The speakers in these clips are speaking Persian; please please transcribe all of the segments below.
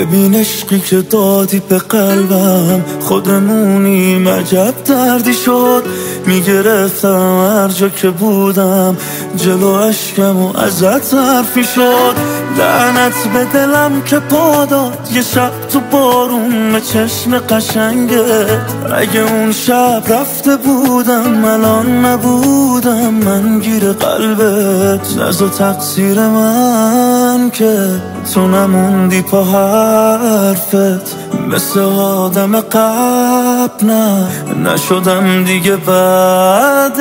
ببین عشقی که دادی به قلبم، خودمونیم عجب دردی شد. میگرفتم هر جا که بودم، جلو عشقم و ازت حرفی شد. لعنت به دلم که پا داد یه شب تو بارون به چشم قشنگت. اگه اون شب رفته بودم الان نبودم من گیر قلبت. نز و تقصیر من که تو نموندی پا حرفت. مثل آدم قبل نشدم دیگه بعدت.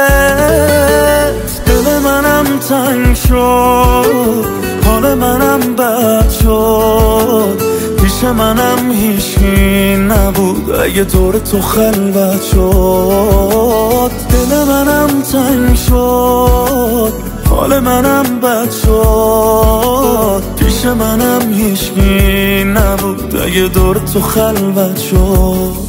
دل منم تنگ شد، حال منم بد شد. پیش منم هیچکی نبود اگه دور تو خلوت شد. دل منم تنگ شد، حال منم بد شد. پیش منم هیچکی نبود اگه دور تو خلوت شد.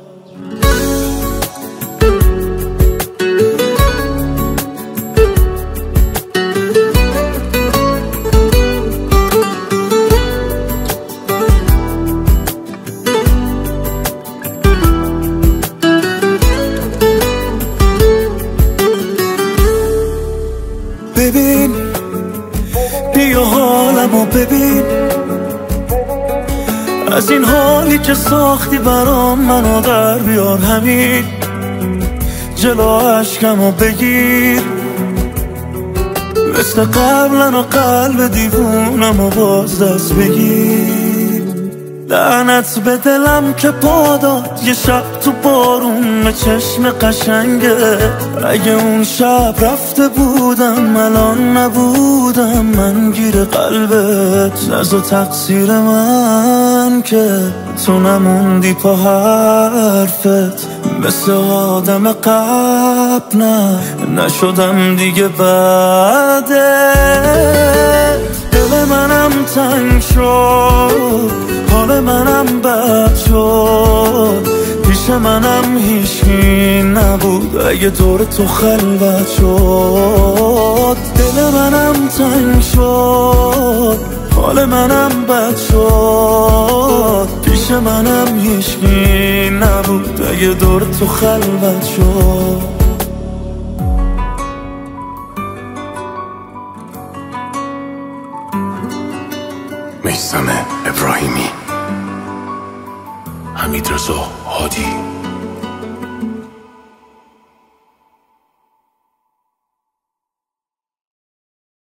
ببین بیا حالمو ببین، از این حالی که ساختی برام منو در بیار. همین جلو عشقمو بگیر، مثل قبلا و قلب دیوونمو باز دست بگیر. لعنت به دلم که پا داد یه شب تو بارون به چشم قشنگت. اگه اون شب رفته بودم الان نبودم من گیر قلبت. نز و تقصیر من که تو نموندی پا حرفت. مثل آدم قبل نشدم دیگه بعدت. دل منم تنگ شد، حال منم بد شد. پیش منم هیچکی نبود اگه دور تو خلوت شد. دل منم تنگ شد، حال منم بد شد. پیش منم هیچکی نبود اگه دور تو خلوت شد. میثم ابراهیمی، حمیدرضا هادی.